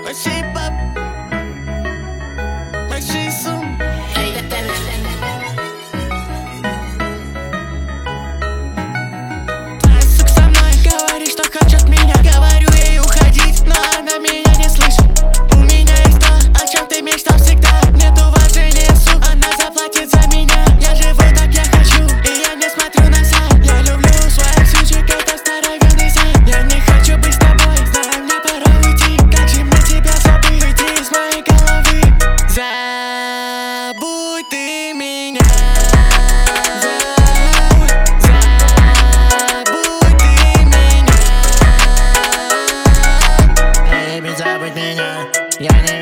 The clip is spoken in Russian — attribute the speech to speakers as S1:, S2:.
S1: Спасибо. Большие суммы. Твоя сука со мной говорит, что хочет меня. Говорю ей уходить, но она меня не слышит. У меня есть то, о чем ты мечтал всегда. Нет уважения, сука, она заплатит за меня. Я живу так, я хочу, и я не смотрю на сайт. Я люблю своих сучек, это здоровенный сайт. Я не хочу быть с тобой, знаю, мне пора уйти. Как же мне тебя забыть, уйти из моей головы. Забудь ты меня. Забудь меня, я не